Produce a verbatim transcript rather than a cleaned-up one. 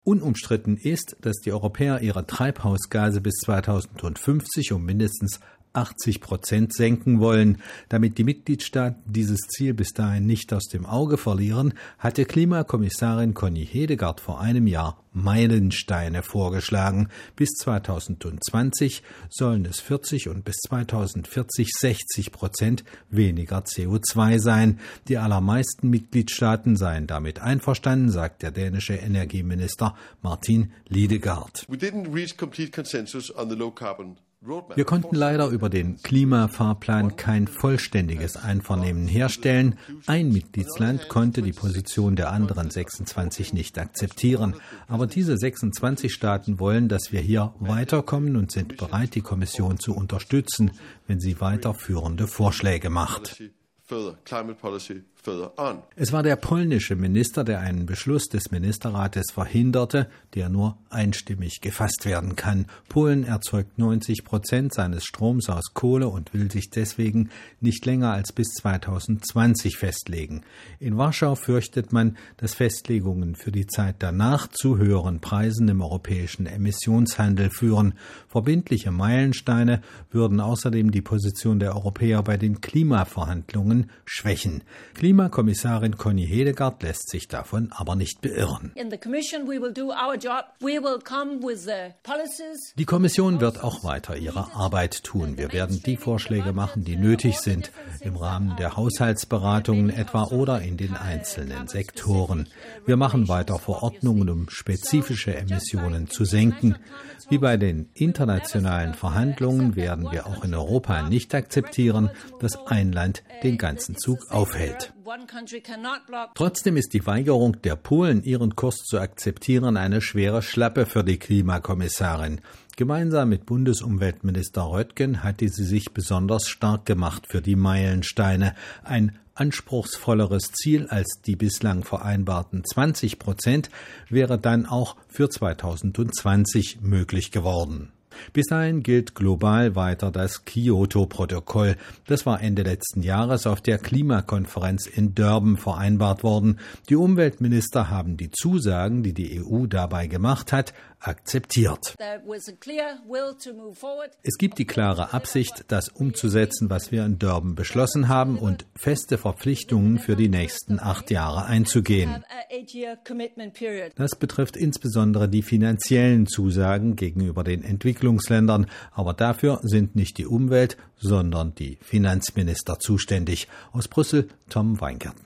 Unumstritten ist, dass die Europäer ihre Treibhausgase bis zweitausendfünfzig um mindestens achtzig Prozent senken wollen. Damit die Mitgliedstaaten dieses Ziel bis dahin nicht aus dem Auge verlieren, hatte Klimakommissarin Connie Hedegaard vor einem Jahr Meilensteine vorgeschlagen. Bis zweitausendzwanzig sollen es vierzig und bis zweitausendvierzig sechzig Prozent weniger C O zwei sein. Die allermeisten Mitgliedstaaten seien damit einverstanden, sagt der dänische Energieminister Martin Lidegaard. We didn't reach complete consensus on the low carbon. Wir konnten leider über den Klimafahrplan kein vollständiges Einvernehmen herstellen. Ein Mitgliedsland konnte die Position der anderen sechsundzwanzig nicht akzeptieren. Aber diese sechsundzwanzig Staaten wollen, dass wir hier weiterkommen und sind bereit, die Kommission zu unterstützen, wenn sie weiterführende Vorschläge macht. Es war der polnische Minister, der einen Beschluss des Ministerrates verhinderte, der nur einstimmig gefasst werden kann. Polen erzeugt neunzig Prozent seines Stroms aus Kohle und will sich deswegen nicht länger als bis zweitausendzwanzig festlegen. In Warschau fürchtet man, dass Festlegungen für die Zeit danach zu höheren Preisen im europäischen Emissionshandel führen. Verbindliche Meilensteine würden außerdem die Position der Europäer bei den Klimaverhandlungen schwächen. Klimakommissarin Connie Hedegaard lässt sich davon aber nicht beirren. Die Kommission wird auch weiter ihre Arbeit tun. Wir werden die Vorschläge machen, die nötig sind, im Rahmen der Haushaltsberatungen etwa oder in den einzelnen Sektoren. Wir machen weiter Verordnungen, um spezifische Emissionen zu senken. Wie bei den internationalen Verhandlungen werden wir auch in Europa nicht akzeptieren, dass ein Land den ganzen Zug aufhält. Trotzdem ist die Weigerung der Polen, ihren Kurs zu akzeptieren, eine schwere Schlappe für die Klimakommissarin. Gemeinsam mit Bundesumweltminister Röttgen hatte sie sich besonders stark gemacht für die Meilensteine. Ein anspruchsvolleres Ziel als die bislang vereinbarten zwanzig Prozent wäre dann auch für zweitausendzwanzig möglich geworden. Bis dahin gilt global weiter das Kyoto-Protokoll. Das war Ende letzten Jahres auf der Klimakonferenz in Durban vereinbart worden. Die Umweltminister haben die Zusagen, die die E U dabei gemacht hat, akzeptiert. Es gibt die klare Absicht, das umzusetzen, was wir in Durban beschlossen haben und feste Verpflichtungen für die nächsten acht Jahre einzugehen. Das betrifft insbesondere die finanziellen Zusagen gegenüber den Entwicklungsländern, aber dafür sind nicht die Umwelt, sondern die Finanzminister zuständig. Aus Brüssel, Tom Weinkert.